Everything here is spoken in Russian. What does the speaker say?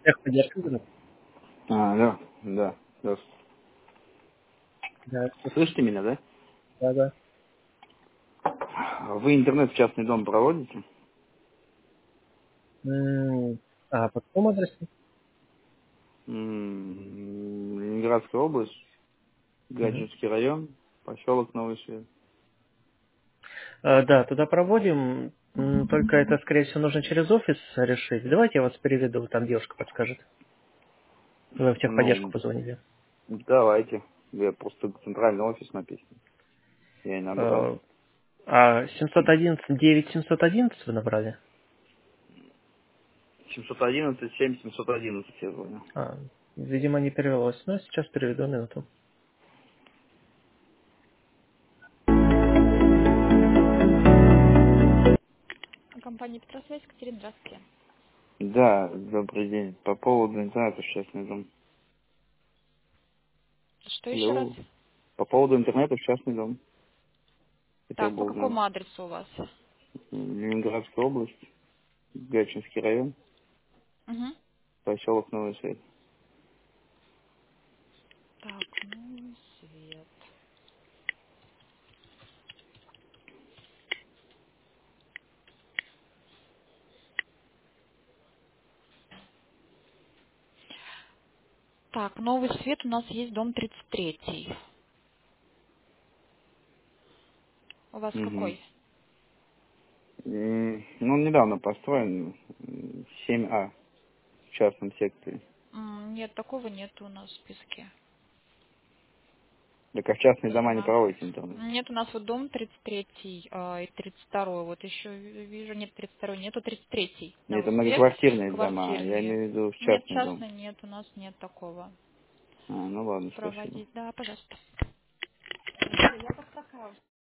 Техподдержка, здравствуйте. Алло, да. Здравствуйте. Да, Слышите меня, да? да, да. Вы интернет в частный дом проводите? По какому адресу? Ленинградская область, Мгм. Гатчинский район, поселок Новый Свет. Да, туда проводим. Только это, скорее всего, нужно через офис решить. Давайте я вас переведу, там девушка подскажет. Вы в техподдержку Ну, позвонили. давайте. Я просто центральный офис написан. Я и набрал. Э, 711, 9711 вы набрали? 711, 7, 711 я звоню. А, видимо, не перевелось. Но сейчас переведу минуту. Компания Петросвязь, Екатерина, здравствуйте. Да, добрый день. По поводу интернета в частный дом. Что еще раз? Алло. По поводу интернета в частный дом. Хотел Так, по бы узнать. какому адресу у вас? Ленинградская область, Гатчинский район, Угу. поселок Новый Свет. Так, ну, свет. Так, новый свет у нас есть дом 33. У вас Угу. какой? Ну, он недавно построен, 7А в частном секторе. Нет, такого нет у нас в списке. Так а в частные дома не 17. проводите интернет? Нет, у нас вот дом 33 и 32. Вот еще вижу, нет 32, нету 33. Нет, это Новый свет, многоквартирные дома, я квартирные. имею в виду Нет, частный дом. частный нет, у нас нет такого. Ну ладно, спасибо. Проводить, да, пожалуйста. Я как такая.